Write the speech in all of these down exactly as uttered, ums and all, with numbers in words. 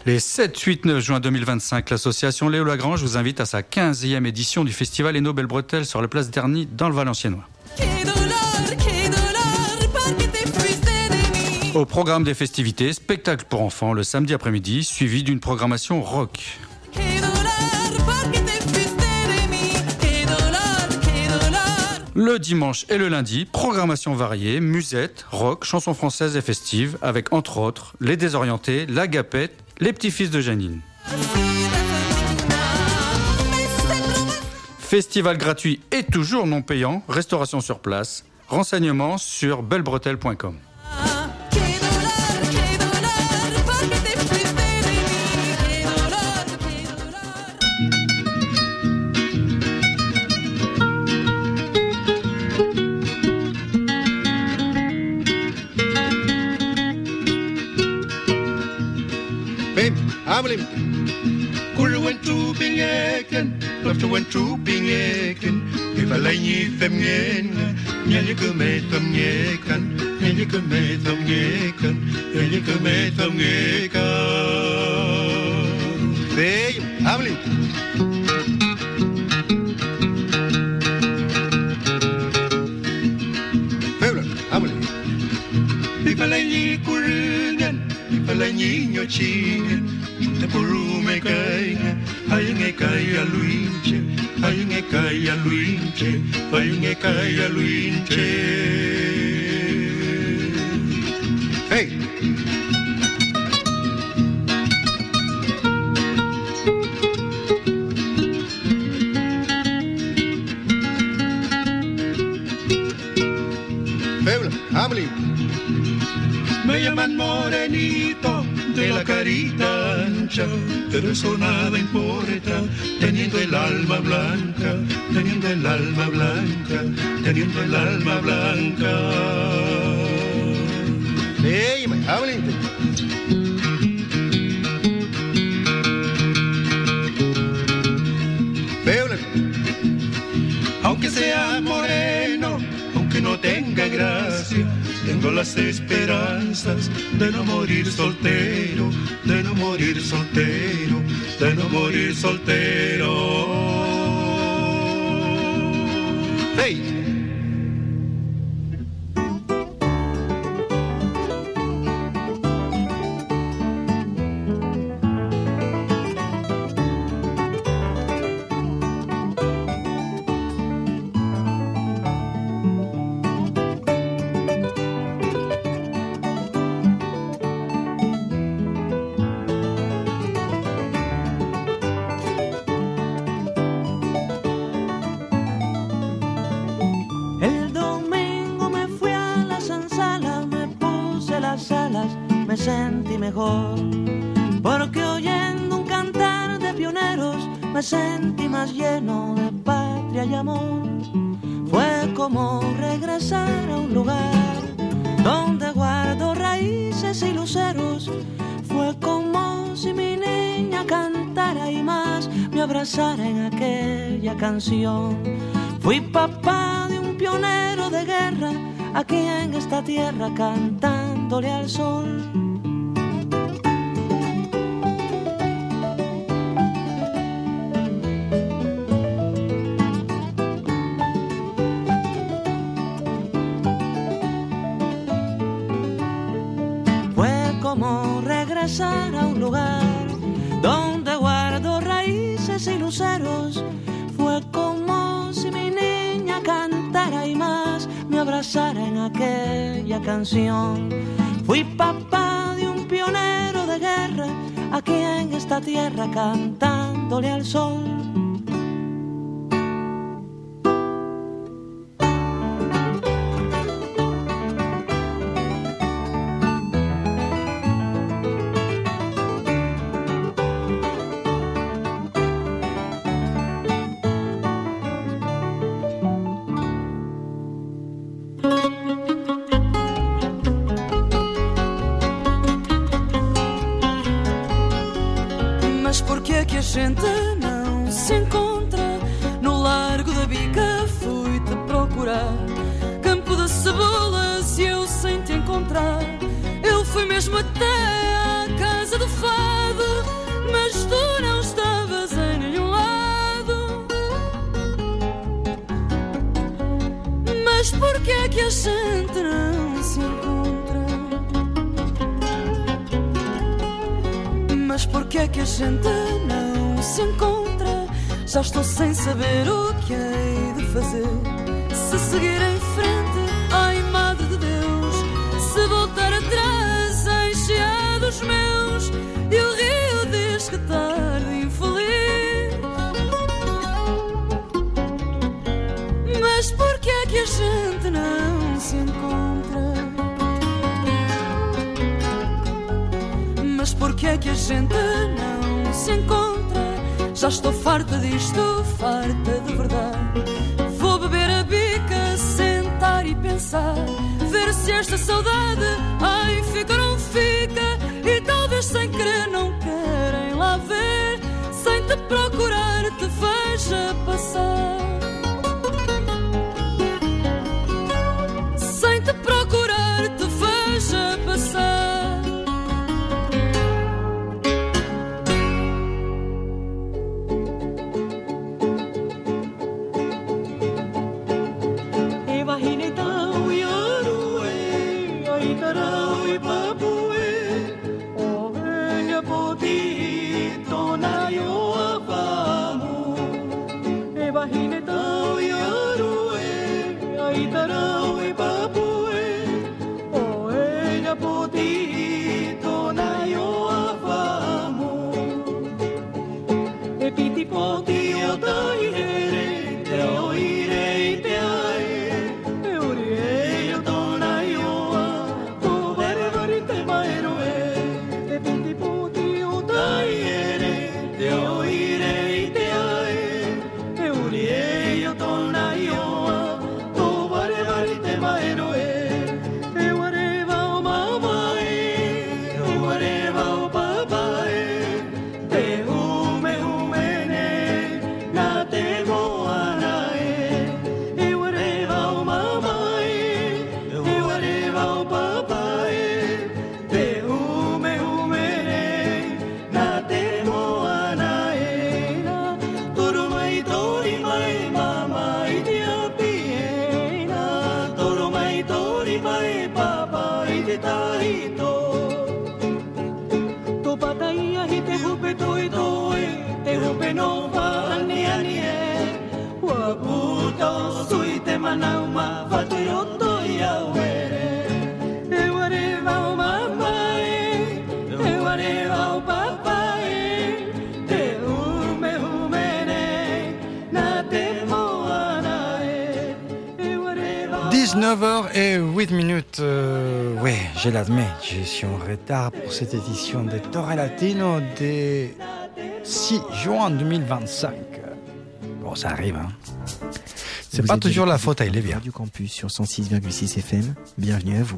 Les sept, huit, neuf juin deux mille vingt-cinq, l'association Léo Lagrange vous invite à sa quinzième édition du festival Eno Belle Bretelle sur la place d'Erny dans le Valenciennois. Au programme des festivités, spectacle pour enfants le samedi après-midi, suivi d'une programmation rock. Le dimanche et le lundi, programmation variée, musette, rock, chansons françaises et festives, avec entre autres Les Désorientés, La Gapette, Les Petits-Fils de Janine. Festival gratuit et toujours non payant, restauration sur place, renseignements sur belle bretelle point com. Amelim, Kulu went to Bingeken, love to went to Bingeken. If I lay ye them yen, Nelly could make them yekan, Nelly could make them yekan, Nelly could make them yekan. Hey, Amelim. February, Amelim. If I lay ye Kurugan, if I lay ye your chin. Te porume kaya, ayunge kaya luinche, ayunge kaya luinche, ayunge kaya luinche. Hey. Puebla, Amelie. Me llaman morenito de la carita ancha, pero eso nada importa, teniendo el alma blanca, teniendo el alma blanca, teniendo el alma blanca. Hey, me hablen. Aunque sea moreno, aunque no tenga gracia, tengo las esperanzas de no morir soltero, de no morir soltero, de no morir soltero. ¡Hey! Me sentí mejor, porque oyendo un cantar de pioneros me sentí más lleno de patria y amor. Fue como regresar a un lugar donde guardo raíces y luceros. Fue como si mi niña cantara y más me abrazara en aquella canción. Fui papá de un pionero de guerra aquí en esta tierra cantándole al sol. Como regresar a un lugar donde guardo raíces y luceros. Fue como si mi niña cantara y más me abrazara en aquella canción. Fui papá de un pionero de guerra aquí en esta tierra cantándole al sol. Que a gente não se encontra no Largo da Bica, fui-te procurar. Campo de Cebolas e eu sem te encontrar, eu fui mesmo até à Casa do Fado. mas tu não estavas em nenhum lado. Mas porquê é que a gente não se encontra? Mas porquê é que a gente não se encontra? Já estou sem saber o que hei de fazer. Se seguir em frente, ai Madre de Deus, se voltar atrás, encheado os meus, e o rio diz que tarde infeliz. Mas porquê é que a gente não se encontra? Mas porquê é que a gente não se encontra? Já estou farta disto, farta de verdade. Vou beber a bica, sentar e pensar, ver se esta saudade, ai, fica ou não fica. E talvez sem querer não querem lá ver, sem te procurar te veja passar. Sem te procurar te veja passar. dix-neuf heures et huit minutes, euh, oui, je l'admets, je suis en retard pour cette édition de Torre Latino de six juin deux mille vingt-cinq. Bon, ça arrive, hein. C'est vous pas toujours la faute à Elévia. Du campus sur cent six virgule six F M, bienvenue à vous.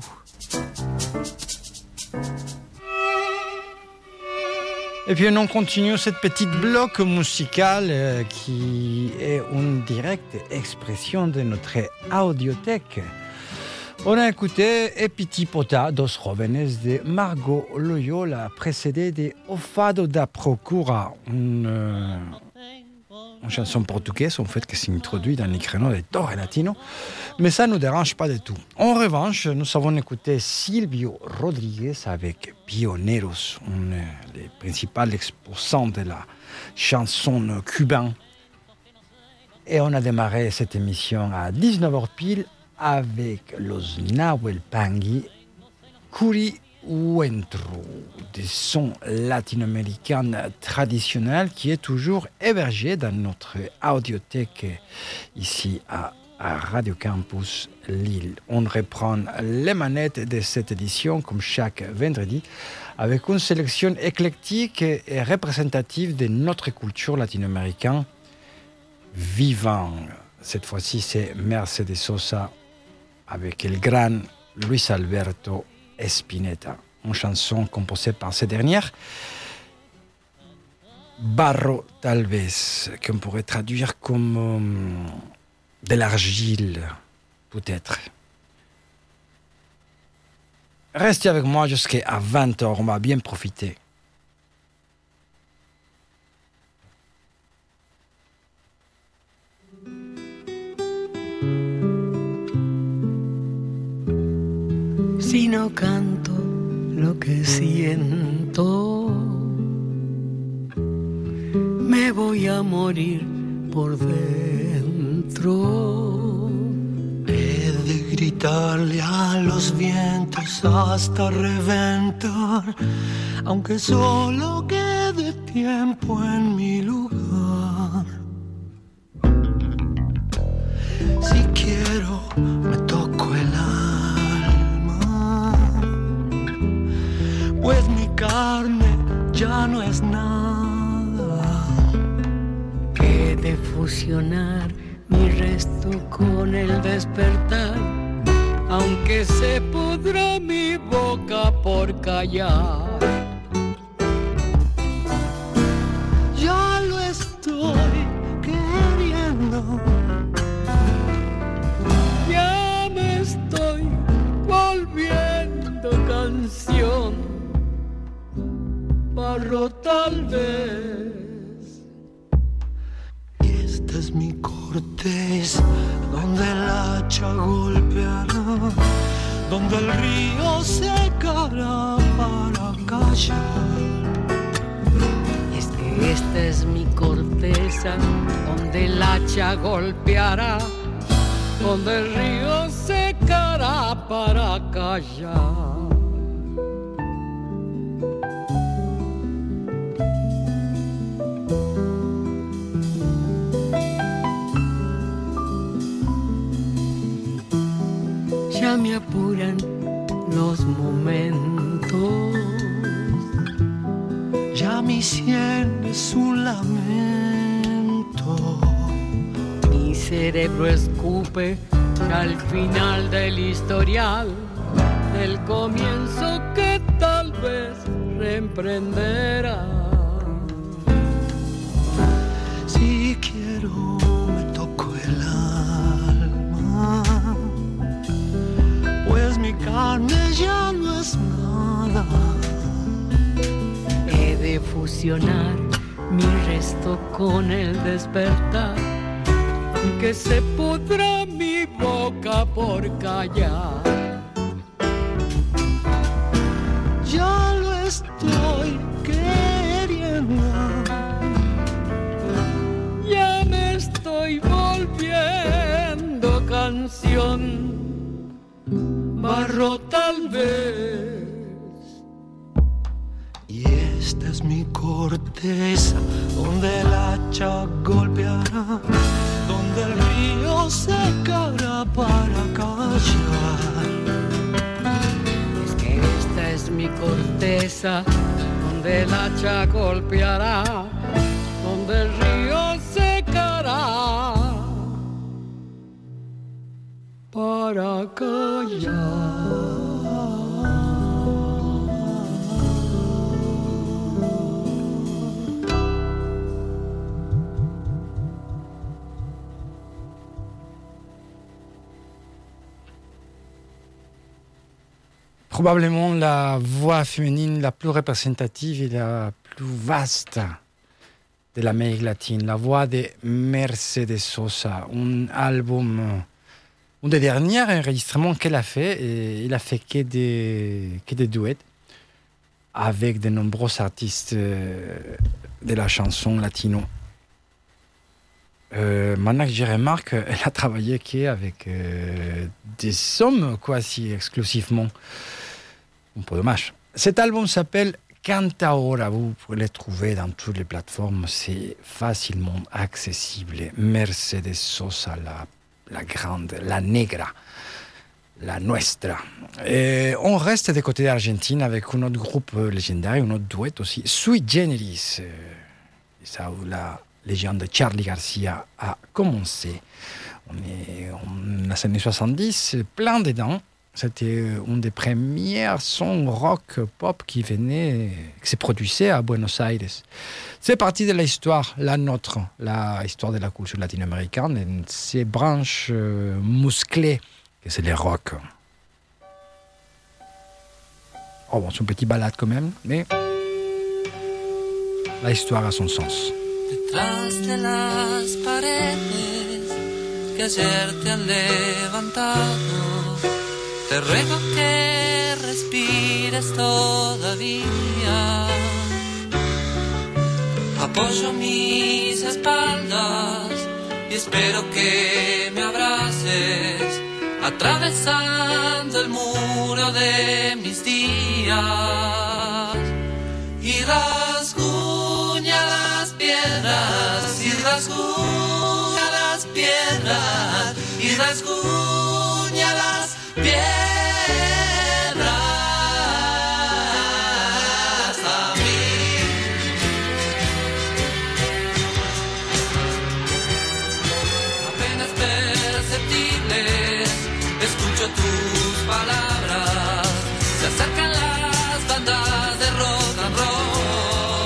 Et puis on continue cette petite bloc musical euh, qui est une directe expression de notre audiothèque. On a écouté E Petit Pota dos Jóvenes de Margot Loyola, précédé de O Fado da Procura, une, euh, une chanson portugaise en fait qui s'introduit dans les créneaux de Torre Latino, mais ça ne nous dérange pas du tout. En revanche, nous avons écouté Silvio Rodriguez avec Pioneros, un des principaux exposants de la chanson cubaine. Et on a démarré cette émission à dix-neuf heures pile avec Los Nahuel Pangui, Curi Huentro, des sons latino-américains traditionnels qui est toujours hébergé dans notre audiothèque ici à, à Radio Campus Lille. On reprend les manettes de cette édition comme chaque vendredi avec une sélection éclectique et représentative de notre culture latino-américaine vivant. Cette fois-ci, c'est Mercedes Sosa avec le grand Luis Alberto Spinetta, une chanson composée par cette dernière, Barro Talvez, qu'on pourrait traduire comme euh, de l'argile, peut-être. Restez avec moi jusqu'à vingt heures, on va bien profiter. si no canto lo que siento, me voy a morir por dentro. He de gritarle a los vientos hasta reventar, aunque solo quede tiempo en mi lugar. Si quiero, me toco el alma, pues mi carne ya no es nada. He de fusionar mi resto con el despertar, aunque se pudra mi boca por callar. Ya lo estoy queriendo, ya me estoy volviendo canción, barro tal vez. Y esta es mi corteza, donde el hacha golpeará, donde el río secará para callar. Y es que esta es mi corteza, donde el hacha golpeará, donde el río secará para callar. Ya me apuran los momentos, ya mi sien es un lamento. Mi cerebro escupe al final del historial, del comienzo que tal vez reemprenderá. Si quiero, me toco el alma, pues mi carne ya no es nada. He de fusionar mi resto con el despertar, que se pudra mi boca por callar. Ya lo estoy queriendo, ya me estoy volviendo canción, barro tal vez. Y esta es mi corteza, donde el hacha golpeará, donde el río secará para callar. Es que esta es mi corteza, donde el hacha golpeará, donde el río secará para callar. Probablement la voix féminine la plus représentative et la plus vaste de l'Amérique latine, la voix de Mercedes Sosa, un album, un des derniers enregistrements qu'elle a fait, et il a fait que des, que des duets avec de nombreux artistes de la chanson latino. Euh, maintenant que je remarque, elle a travaillé qu'avec euh, des hommes quasi exclusivement. Un peu dommage. Cet album s'appelle Canta Ahora. Vous pouvez le trouver dans toutes les plateformes. C'est facilement accessible. Mercedes Sosa, la, la grande, la negra, la nuestra. Et on reste des côtés d'Argentine avec un autre groupe légendaire, un autre duet aussi, Sui Generis. Et ça, où la légende de Charly Garcia a commencé. On est dans les années soixante-dix, plein dedans. C'était un des premiers sons rock pop qui venait, qui se produisait à Buenos Aires. C'est partie de l'histoire, la nôtre, la histoire de la culture latino-américaine, et ces branches euh, musclées, que c'est les rock. Oh bon, c'est une petite balade quand même, mais la histoire a son sens. Detrás de las paredes que ayer te han levantado, te ruego que mires todavía. Apoyo mis espaldas y espero que me abraces, atravesando el muro de mis días. Y rasguña las piedras, y rasguña las piedras, y rasguña las piedras. A mí. Apenas perceptibles, escucho tus palabras, se acercan las bandas de rock and roll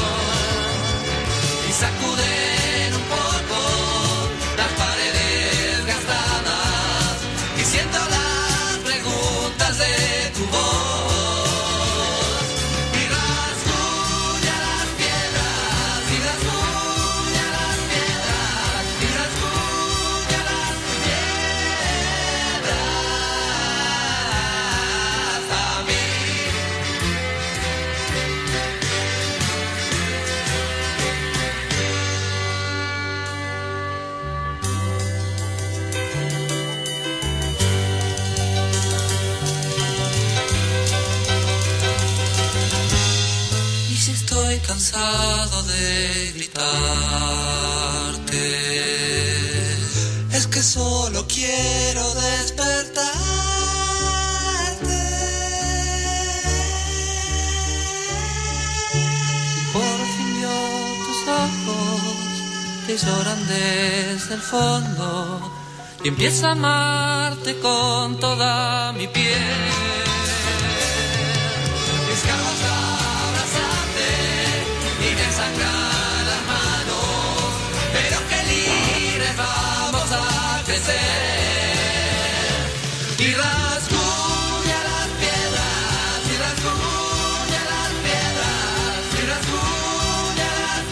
y sacuden un poco las paredes gastadas y siento las preguntas de tu voz. Y rasguña las piedras, y rasguña las piedras, y rasguña las piedras a mí. Y si estoy cansado de gritarte, es que solo quiero despertarte. Por fin yo tus ojos que lloran desde el fondo y empiezo a amarte con toda mi piel. Escarbo hasta abrazarte y me sangran las manos, pero qué libres vamos a crecer. Y rasguña las piedras, y rasguña las piedras, y rasguña las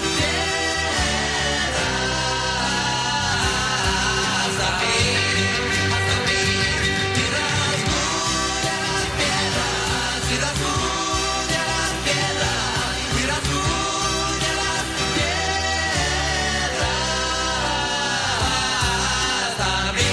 piedras a mí, hasta mí. Y rasguña las piedras, y rasguña las piedras, y rasguña las piedras a mí.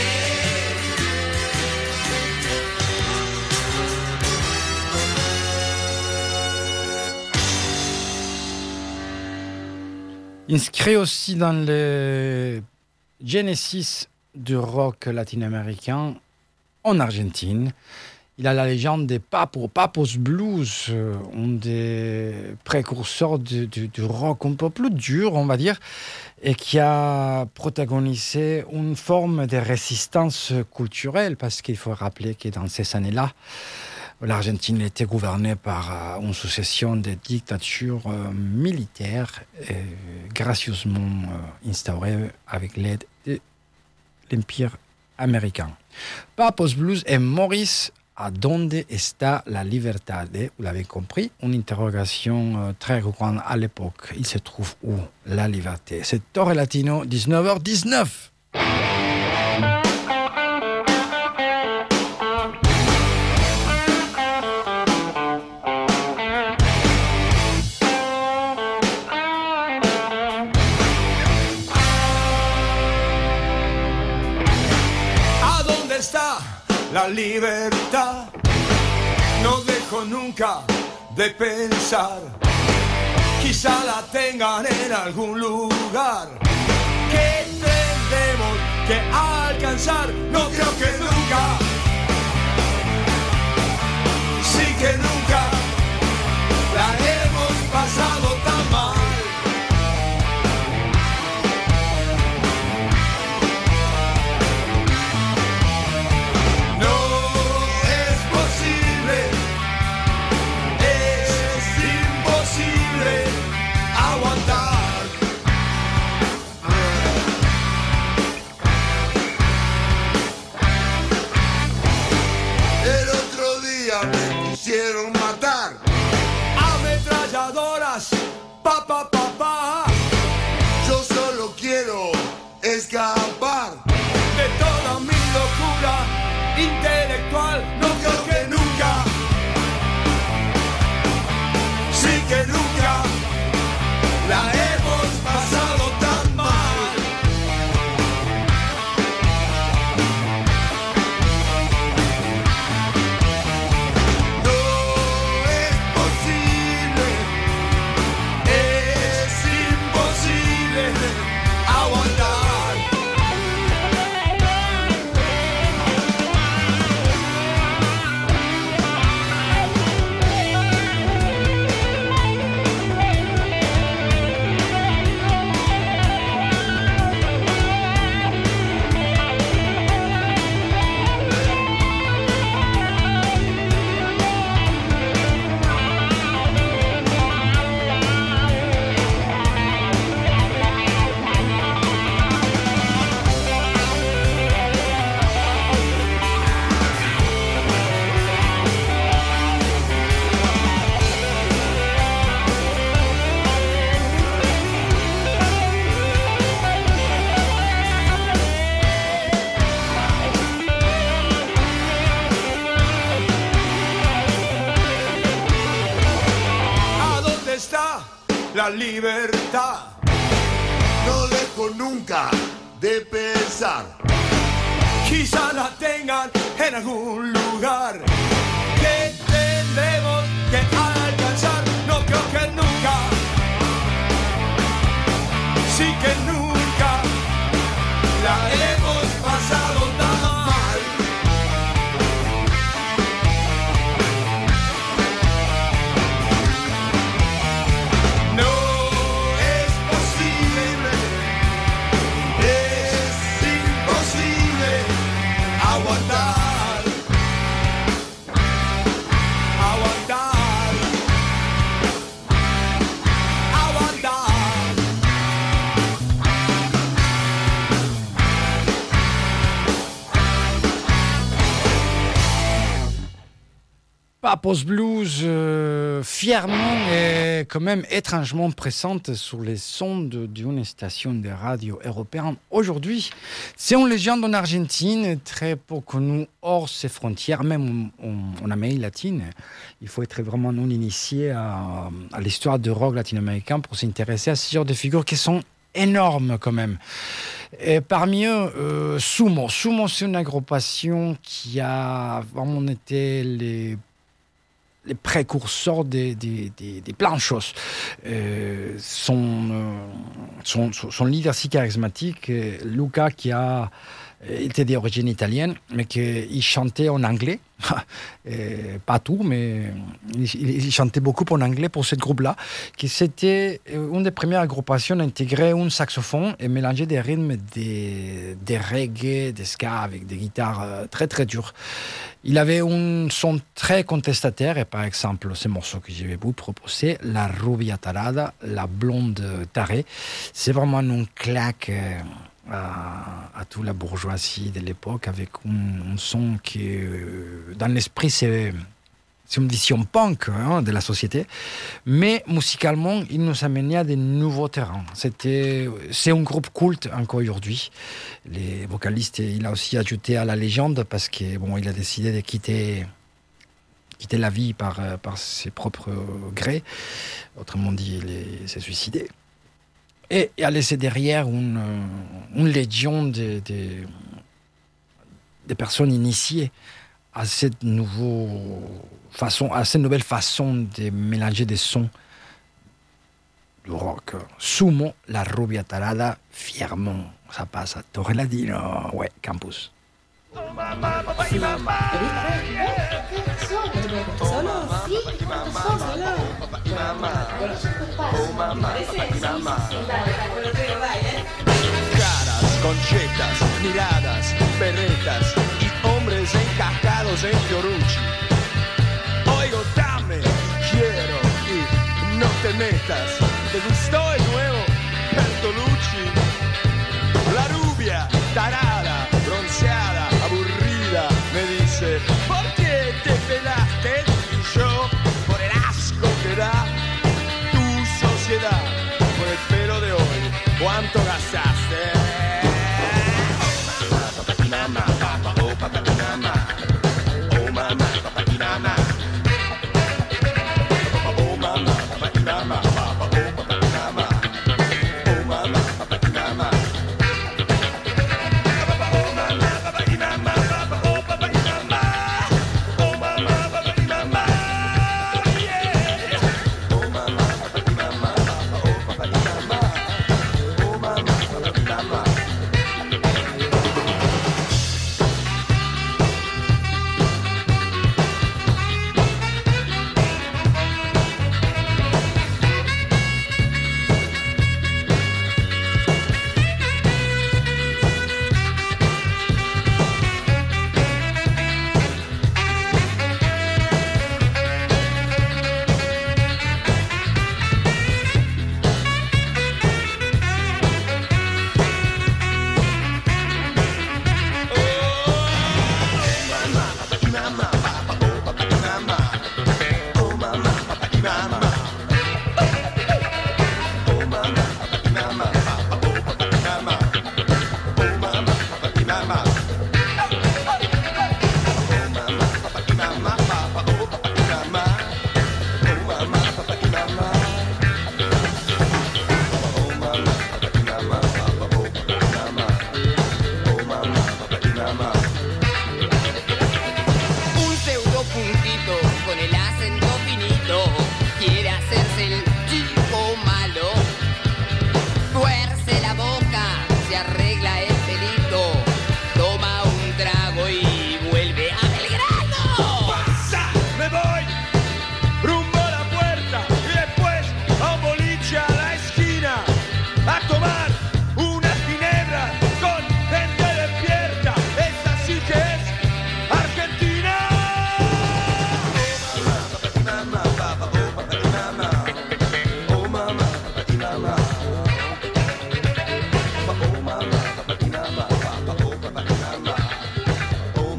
Inscrit aussi dans le Genesis du rock latino-américain en Argentine. Il a la légende des Papos, Papos Blues, euh, un des précurseurs du, du, du rock un peu plus dur, on va dire, et qui a protagonisé une forme de résistance culturelle, parce qu'il faut rappeler que dans ces années-là, l'Argentine était gouvernée par euh, une succession de dictatures euh, militaires euh, gracieusement euh, instaurées avec l'aide de l'Empire américain. Papos Blues et Maurice, à donde está la libertad? Vous l'avez compris, une interrogation euh, très grande à l'époque. Il se trouve où la liberté? C'est Torre Latino, dix-neuf heures dix-neuf. La libertad, no dejo nunca de pensar, quizá la tengan en algún lugar que tendremos que alcanzar. No creo que nunca, sí que nunca la hemos pasado tan mal. Quisieron matar, ametralladoras, pa pa pa pa. Yo solo quiero escapar de toda mi locura intelectual. No creo que nunca la libertad. No dejo nunca de pensar. Quizá la tengan en algún lugar que tendremos que alcanzar. No creo que nunca, sí que nunca la hemos pasado tan mal. No es posible, es imposible aguantar, aguantar, aguantar. Papos Blues, euh, fièrement et quand même étrangement présente sur les sondes d'une station de radio européenne aujourd'hui. C'est une légende en Argentine, très peu connue hors ses frontières, même en, en Amérique latine. Il faut être vraiment non initié à, à l'histoire du rock latino-américain pour s'intéresser à ce genre de figures qui sont énormes quand même. Et parmi eux, euh, Sumo. Sumo, c'est une agrupation qui a vraiment été les les précurseurs des, des, des, des plein de choses. Euh, son, euh, son, son leader si charismatique, euh, Luca, qui a était d'origine italienne, mais qu'il chantait en anglais. Et pas tout, mais il, il chantait beaucoup en anglais pour ce groupe-là, qui c'était une des premières agrupations à intégrer un saxophone et mélanger des rythmes de, de reggae, de ska, avec des guitares très très dures. Il avait un son très contestataire, et par exemple, ce morceau que je vais vous proposer, La Rubia Tarada, la blonde tarée, c'est vraiment une claque à, à toute la bourgeoisie de l'époque, avec un, un son qui, euh, dans l'esprit, c'est, c'est une vision punk hein, de la société, mais musicalement, il nous amenait à de nouveaux terrains. C'était, c'est un groupe culte encore aujourd'hui. Les vocalistes, il a aussi ajouté à la légende parce que bon, il a décidé de quitter, quitter la vie par, par ses propres grés. Autrement dit, il s'est suicidé. Et il a laissé derrière une, une légion de, de, de personnes initiées à cette, nouveau façon, à cette nouvelle façon de mélanger des sons du rock. Sumo, La Rubia Tarada, fièrement. Ça passe à Torreladino, ouais, campus. Caras, conchetas, miradas, berretas y hombres encajados en Fiorucci. Oigo, dame, quiero y no te metas. ¿Te gustó el nuevo Bertolucci? La rubia, tarada, bronceada, aburrida, me dice, ¿por qué te pelaste? Y yo, por el asco que da tu sociedad, por el pelo de hoy, ¿cuánto gastaste? Oh,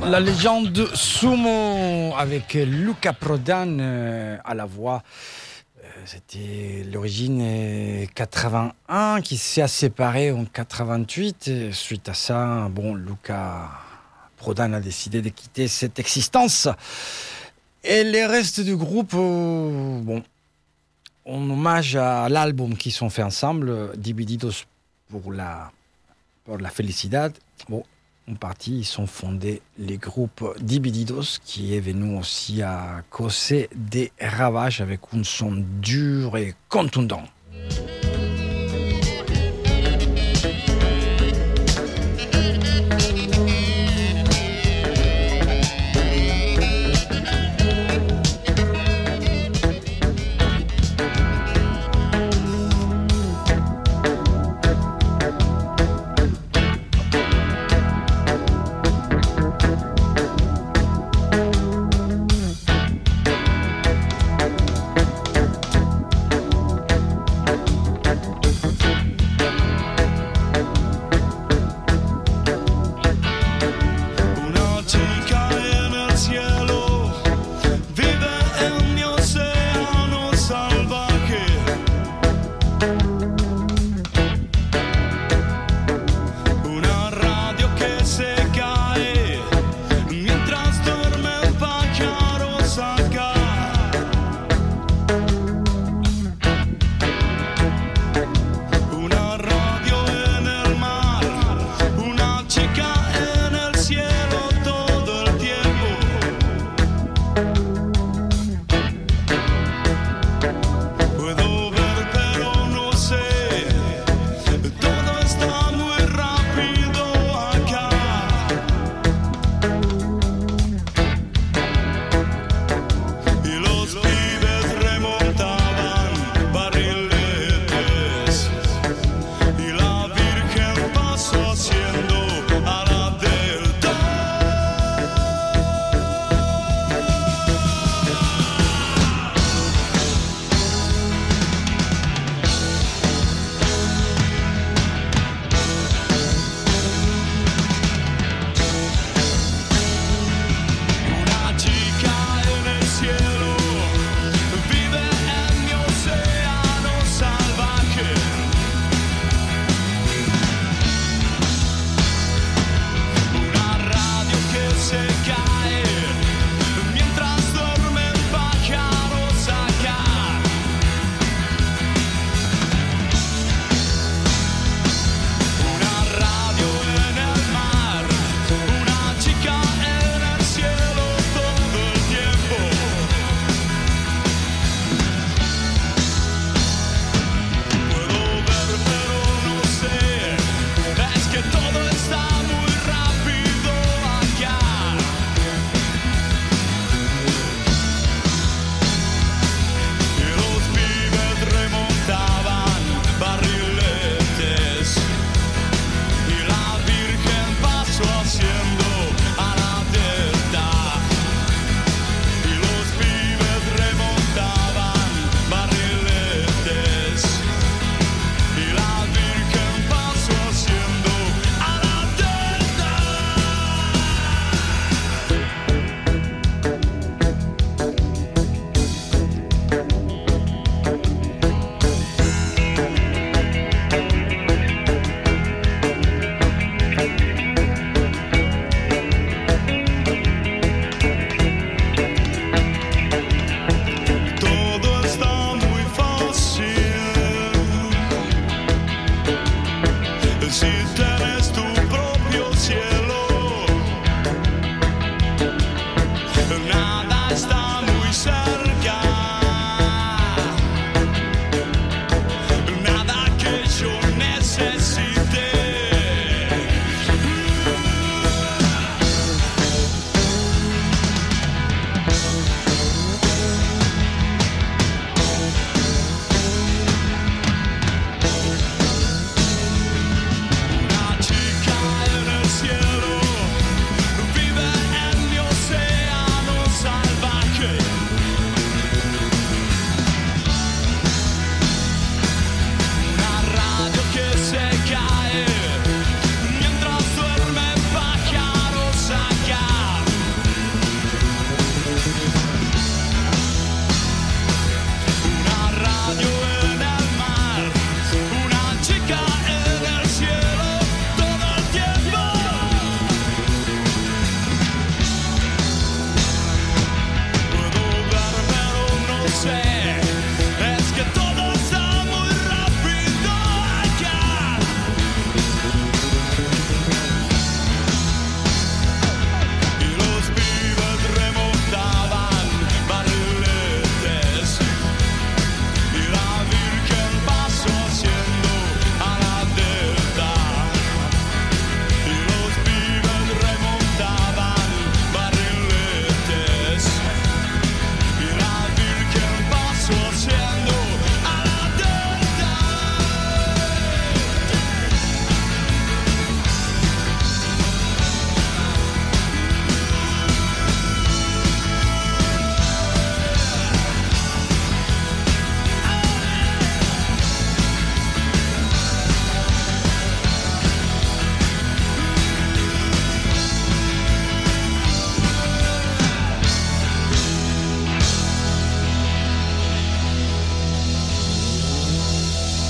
La légende Sumo avec Luca Prodan euh, à la voix. Euh, c'était l'origine euh, quatre-vingt-un qui s'est séparé en quatre-vingt-huit. Et suite à ça, bon, Luca Prodan a décidé de quitter cette existence. Et les restes du groupe, euh, bon, en hommage à l'album qu'ils ont fait ensemble, Divididos pour la, pour la Felicidad. Bon, en partie, ils sont fondés les groupes Divididos, qui est venu aussi à causer des ravages avec un son dur et contundant.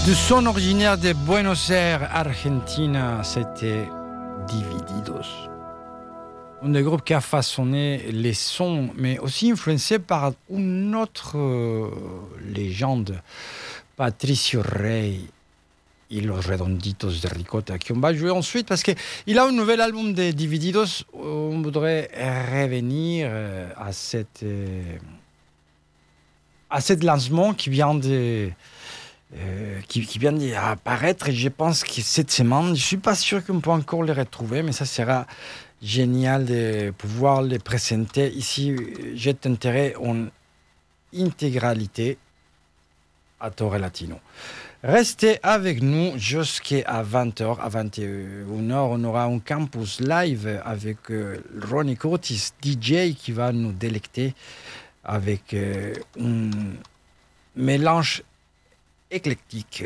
Du son originaire de Buenos Aires, Argentina, c'était Divididos. Un des groupes qui a façonné les sons, mais aussi influencé par une autre euh, légende, Patricio Rey et los Redonditos de Ricota, qui on va jouer ensuite parce qu'il a un nouvel album de Divididos. On voudrait revenir à cette, à cet lancement qui vient de... Euh, qui, qui vient d'apparaître et je pense que cette semaine, je ne suis pas sûr qu'on peut encore les retrouver, mais ça sera génial de pouvoir les présenter ici. J'ai intérêt en intégralité à Torre Latino. Restez avec nous jusqu'à vingt heures. À vingt et une heures, on aura un campus live avec euh, Ronnie Curtis, D J, qui va nous délecter avec euh, un mélange éclectique.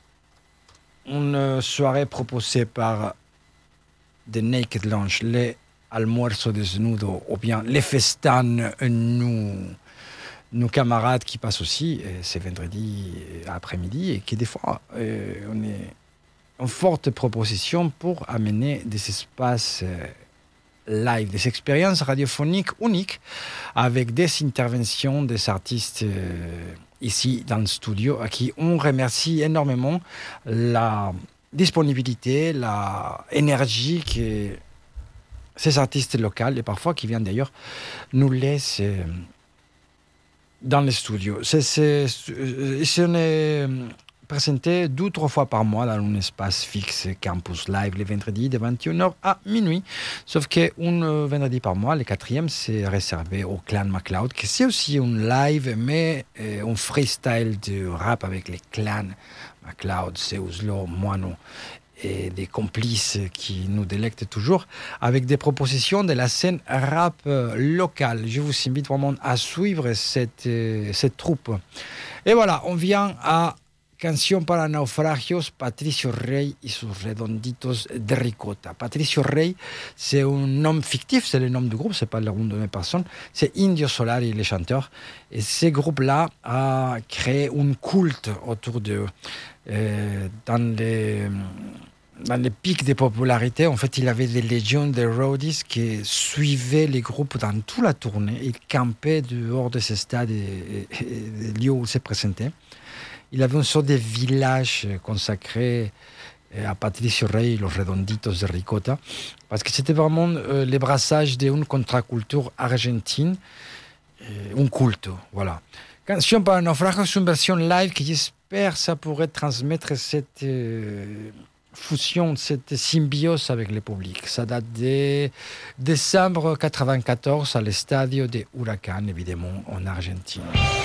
Une soirée proposée par The Naked Lunch, les Almuerzo Desnudo, ou bien les Festan, nous, nos camarades qui passent aussi, c'est vendredi après-midi, et qui des fois, euh, on est en forte proposition pour amener des espaces euh, live, des expériences radiophoniques uniques, avec des interventions des artistes euh, ici dans le studio, à qui on remercie énormément la disponibilité, la énergie que ces artistes locaux, et parfois qui viennent d'ailleurs, nous laissent dans les studios. C'est, c'est, c'est, on est présenté deux ou trois fois par mois dans un espace fixe, Campus Live, les vendredis de vingt et une heures à minuit. Sauf qu'un vendredi par mois, le quatrième, c'est réservé au Clan MacLeod, qui c'est aussi un live, mais euh, un freestyle de rap avec les clans MacLeod, Seuslo, Moano et des complices qui nous délectent toujours avec des propositions de la scène rap locale. Je vous invite vraiment à suivre cette, cette troupe. Et voilà, on vient à Canción para Naufragios, Patricio Rey et sus Redonditos de Ricota. Patricio Rey, c'est un nom fictif, c'est le nom du groupe, c'est pas le nom de mes personnes, c'est Indio Solari, les chanteurs. Et ce groupe-là a créé un culte autour d'eux. Euh, dans les... Dans les pics de popularité, en fait, il avait des légions de roadies qui suivaient les groupes dans toute la tournée. Ils campaient dehors de ces stades et, et, et des lieux où ils se présentaient. Il avait une sorte de village consacré à Patricio Rey et los Redonditos de Ricota, parce que c'était vraiment euh, le brassage d'une contre-culture argentine, euh, un culte, voilà. Canción para Naufragios, c'est une version live qui, j'espère, ça pourrait transmettre cette euh, fusion, cette symbiose avec le public. Ça date de décembre quatre-vingt-quatorze à l'Estadio de Huracan, évidemment, en Argentine.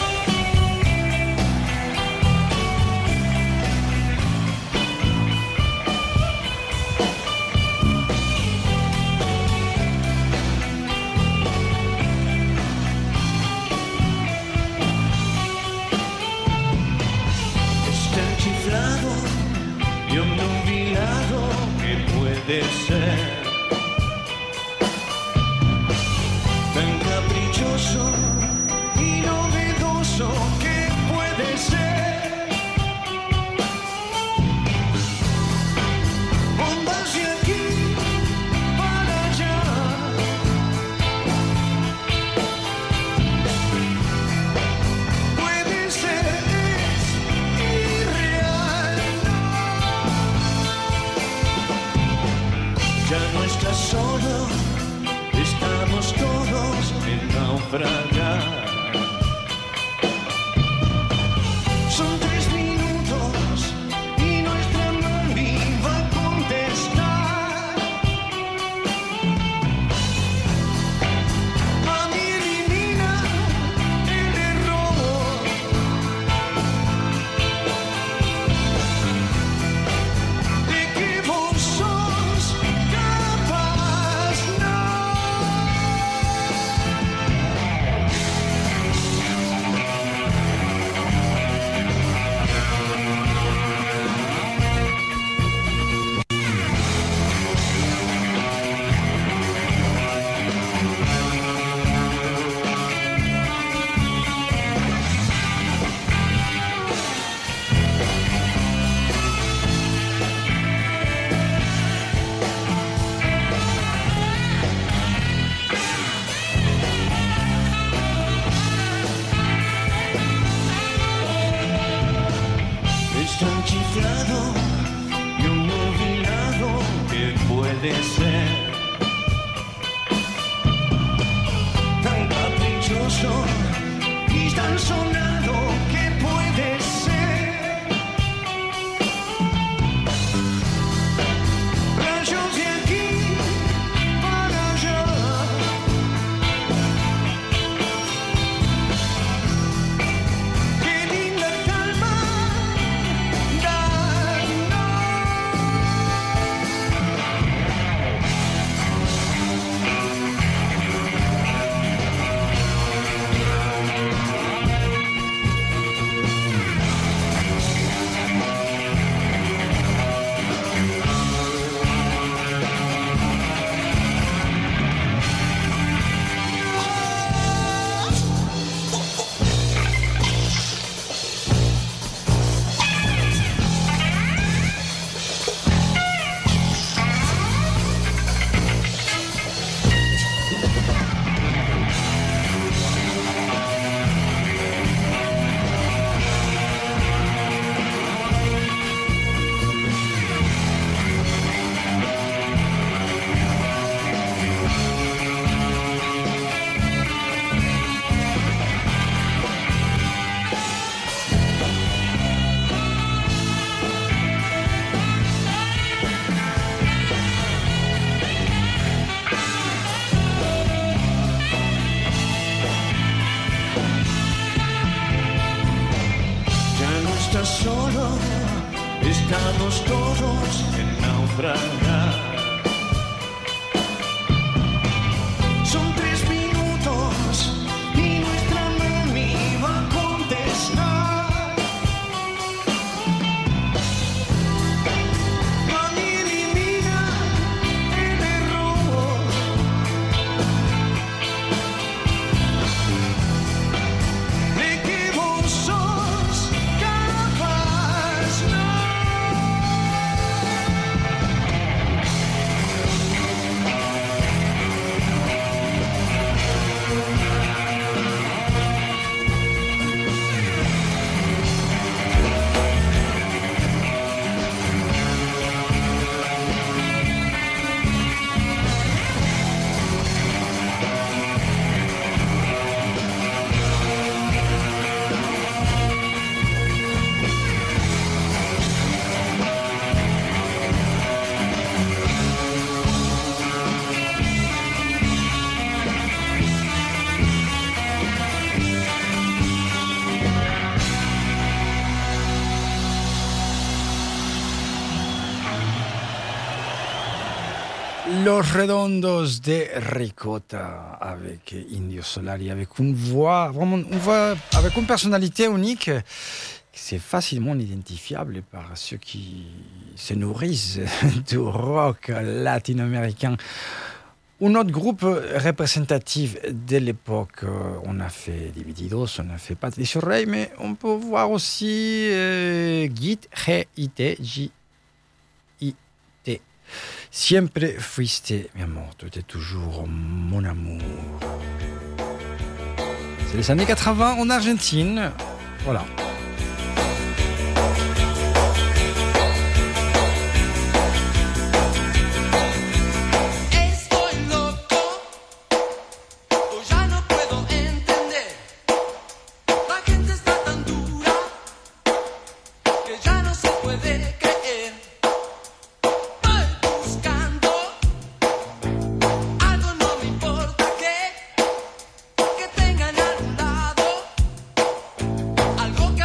De ser tan caprichoso y novedoso que puede ser. Ondas de aquí para allá, puede ser, es irreal. Ya no estás solo, estamos todos en naufragar. Son tres minutos y nuestra mami va a contestar. Mami elimina el error. De que vos sos capaz, no. frustrado y un novinado que puede ser tan caprichoso y tan sonado que puede ser. Rayos de aquí para allá, qué linda calma solo, estamos todos en naufragar. Son tres minutos y nuestra mami va a contestar. Mami elimina el error. De que vos sos capaz, no. Los Redondos de Ricota avec Indio Solari, avec une voix, vraiment une voix, avec une personnalité unique. C'est facilement identifiable par ceux qui se nourrissent du rock latino-américain. Un autre groupe représentatif de l'époque, on a fait Divididos, on a fait Patricio Rey, mais on peut voir aussi euh, Git, G I T, J I T. Siempre fuiste mi amor, tu étais toujours mon amour. C'est les années quatre-vingts en Argentine. Voilà. Algo que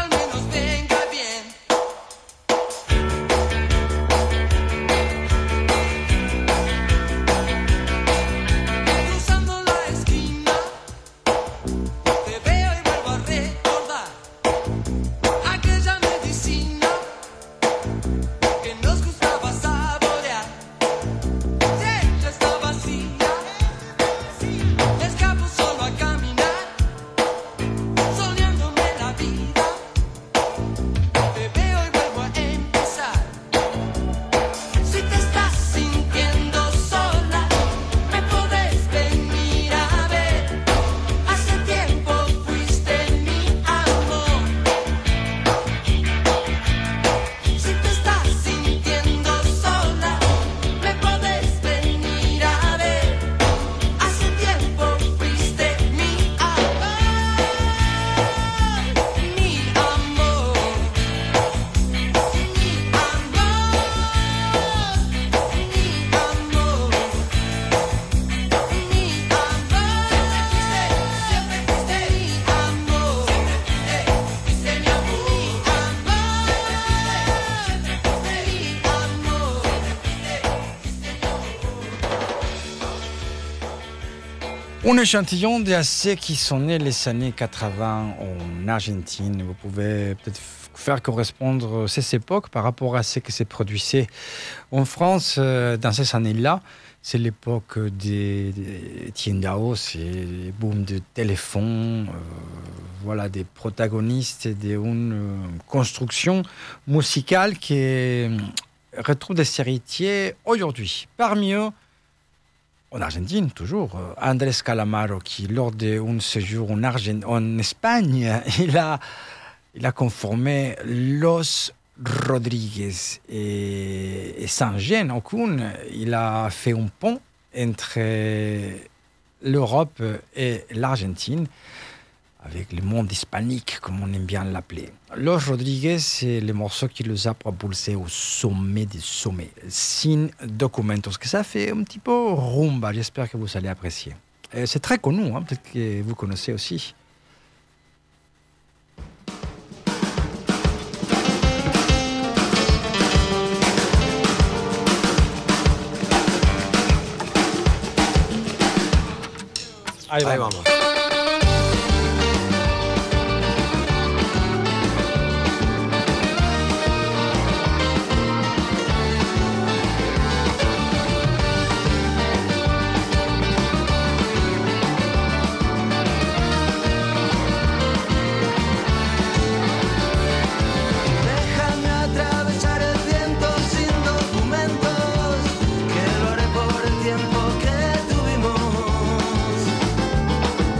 Un échantillon de ceux qui sont nés les années quatre-vingts en Argentine. Vous pouvez peut-être faire correspondre ces époques par rapport à ce qui se produisait en France dans ces années-là. C'est l'époque des, des tiendaos, c'est le boom de téléphone, euh, voilà, des protagonistes d'une euh, construction musicale qui euh, retrouve des héritiers aujourd'hui. Parmi eux, en Argentine, toujours, Andrés Calamaro, qui, lors d'un séjour en, Argent- en Espagne, il a, il a conformé Los Rodriguez et, et sans gêne aucune, il a fait un pont entre l'Europe et l'Argentine, avec le monde hispanique, comme on aime bien l'appeler. Los Rodriguez, c'est le morceau qui les a propulsés au sommet des sommets, Sin Documentos, que ça fait un petit peu rumba, j'espère que vous allez apprécier. Et c'est très connu, hein, peut-être que vous connaissez aussi. Ahí va. Ahí vamos. Que lo haré por el tiempo que tuvimos.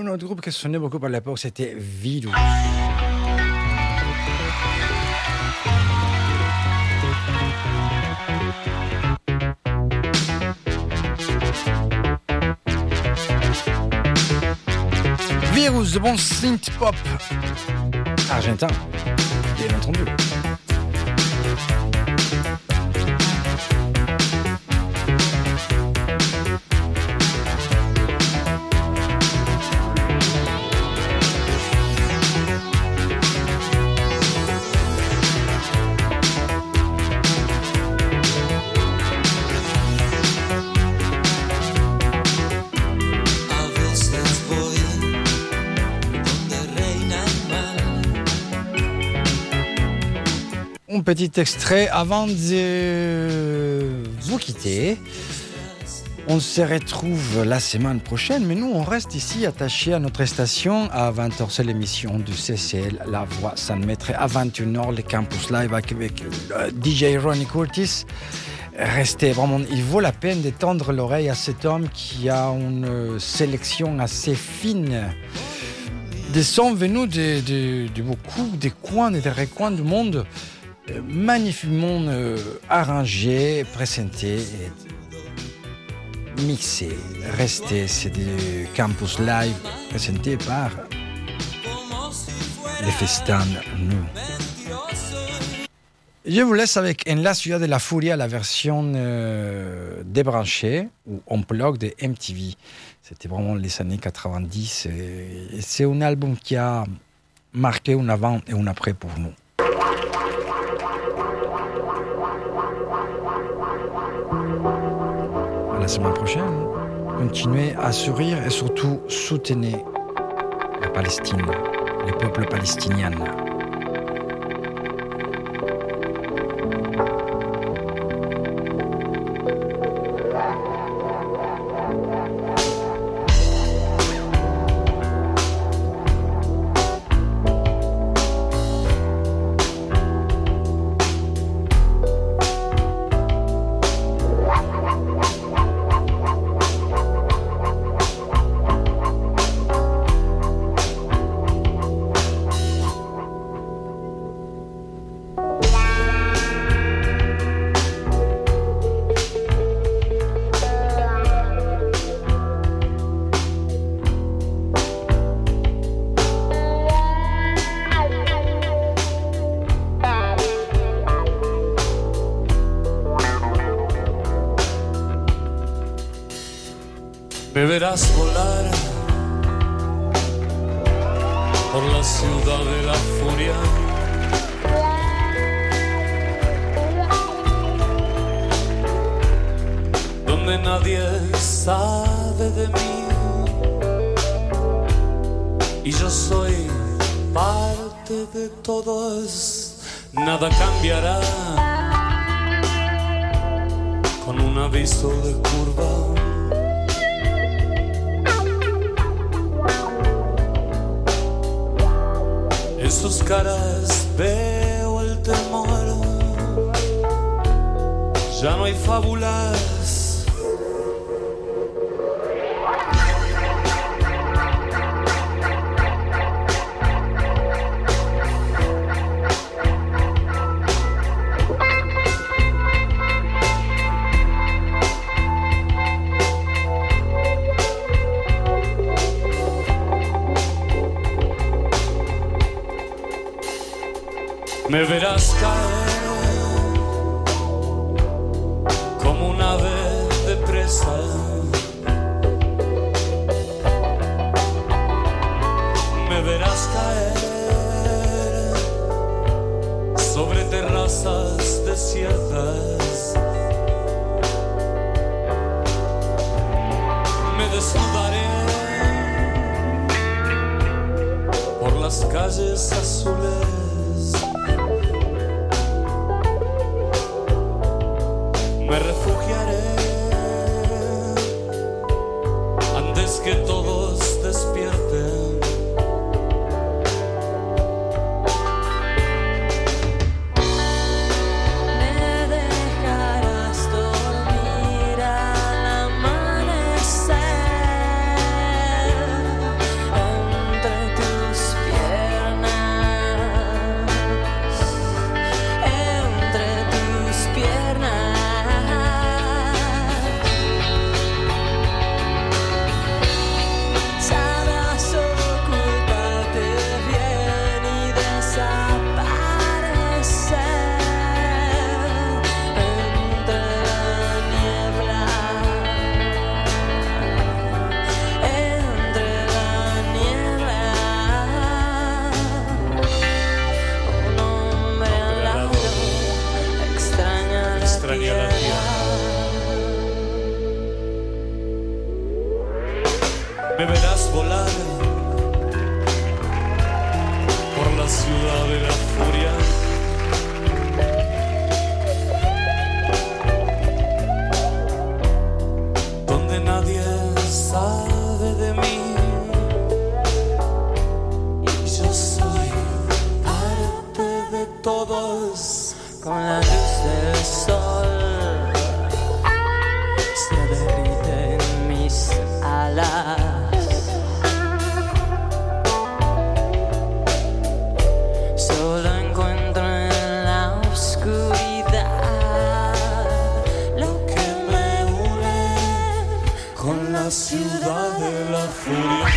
un autre groupe qui sonnait beaucoup à l'époque, c'était Virus. Virus, de bon synth pop argentin, bien entendu. Un petit extrait avant de vous quitter. On se retrouve la semaine prochaine, mais nous, on reste ici attachés à notre station. À vingt heures, c'est l'émission du C C L, La Voix San Maître. À vingt et une heures, le Campus Live avec le D J Ronnie Curtis. Restez vraiment, il vaut la peine de tendre l'oreille à cet homme qui a une sélection assez fine des sons venus de, de, de beaucoup des coins et des recoins du monde, euh, magnifiquement euh, arrangés, présentés et mixés. Restez, c'est du Campus Live présenté par les Festins Nous. Je vous laisse avec En la ciudad de la furia, la version euh, débranchée ou unplugged de M T V. C'était vraiment les années quatre-vingt-dix. Et, et c'est un album qui a marqué un avant et un après pour nous. À la semaine prochaine. Continuez à sourire et surtout soutenez la Palestine, le peuple palestinien. Me verás volar por la ciudad de la furia, donde nadie sabe de mí y yo soy parte de todos. Nada cambiará con un aviso de curva. En sus caras veo el temor, ya no hay fábulas. Me verás caer como un ave de presa, me verás caer sobre terrazas desiertas, me desnudaré por las calles azules. Me refugiaré antes que todos despierten. Me dejarás dormir al amanecer me verás volar por la ciudad de la furia. Donde nadie sabe de mí y yo soy parte de todos. Con la luz del sol se derriten mis alas. Solo encuentro en la oscuridad lo que me une con la ciudad de la furia.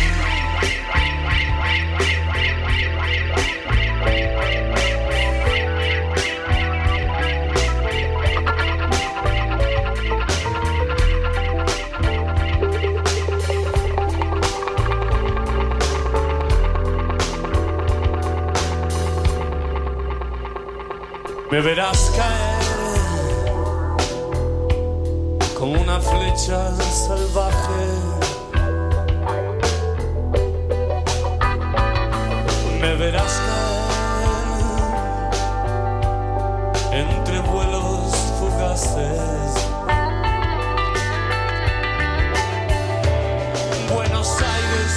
Me verás caer como una flecha salvaje. Me verás caer entre vuelos fugaces. Buenos Aires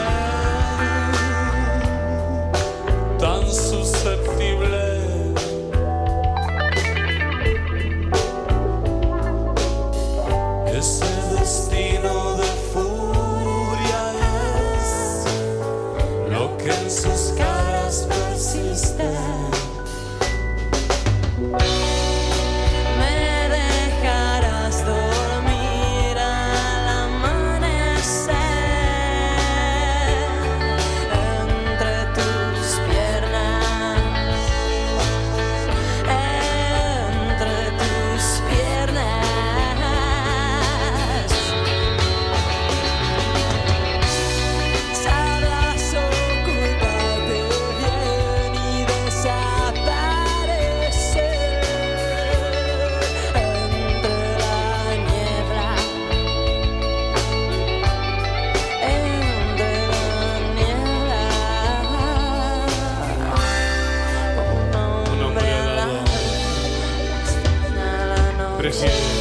se ve tan susceptible. Ese destino de furia es lo que en sus caras persiste. Me dejarás dormir al amanecer entre tus piernas, entre tus piernas. Prefiero